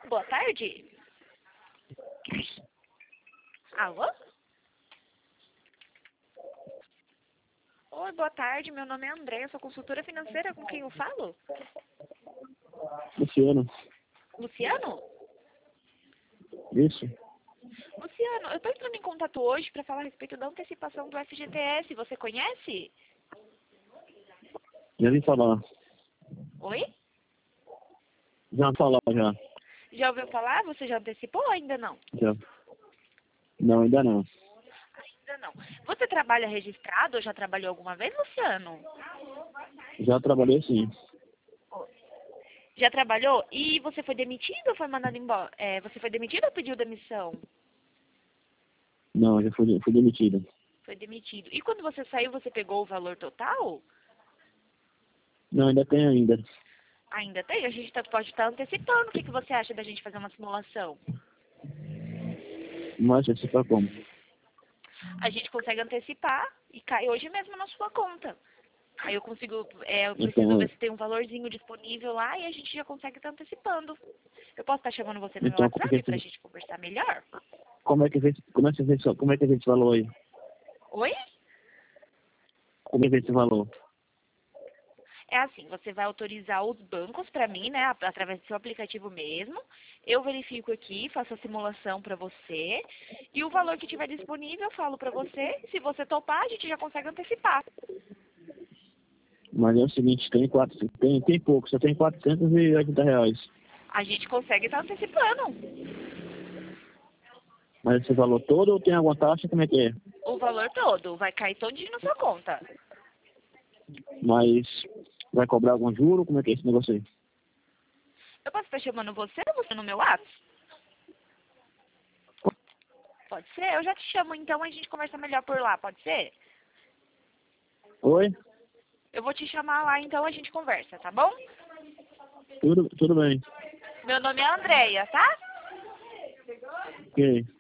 boa tarde. Alô? Oi, boa tarde. Meu nome é André, eu sou consultora financeira. Com quem eu falo? Luciano. Luciano? Isso. Luciano, eu estou entrando em contato hoje para falar a respeito da antecipação do FGTS. Você conhece? Já vi falar. Oi? Já ouvi falar, já. Já ouviu falar? Você já antecipou ou ainda não? Já. Não, ainda não. Ainda não. Você trabalha registrado ou já trabalhou alguma vez, Luciano? Já trabalhei sim. Já trabalhou? E você foi demitido ou foi mandado embora? Você foi demitido ou pediu demissão? Não, já fui demitido. Foi demitido. E quando você saiu, você pegou o valor total? Não, ainda tem ainda. Ainda tem? A gente pode estar antecipando. O que você acha da gente fazer uma simulação? Mas você tá como? A gente consegue antecipar e cai hoje mesmo na sua conta. Aí eu consigo, eu preciso ver se tem um valorzinho disponível lá e a gente já consegue estar antecipando. Eu posso estar chamando você no meu Então, WhatsApp pra gente conversar melhor? como é que vê esse valor aí? Oi? Como é que vê esse valor? É assim, você vai autorizar os bancos para mim, né, através do seu aplicativo mesmo. Eu verifico aqui, faço a simulação para você e o valor que tiver disponível eu falo para você. Se você topar, a gente já consegue antecipar. Mas é o seguinte, tem pouco, só tem R$ 480. A gente consegue estar antecipando. Mas esse valor todo ou tem alguma taxa? Como é que é? O valor todo vai cair todinho na sua conta. Mas vai cobrar algum juro? Como é que é esse negócio aí? Eu posso estar chamando você ou você no meu WhatsApp? Pode ser? Eu já te chamo então, a gente conversa melhor por lá, pode ser? Oi? Eu vou te chamar lá então, a gente conversa, tá bom? Tudo bem. Meu nome é Andreia, tá? Ok.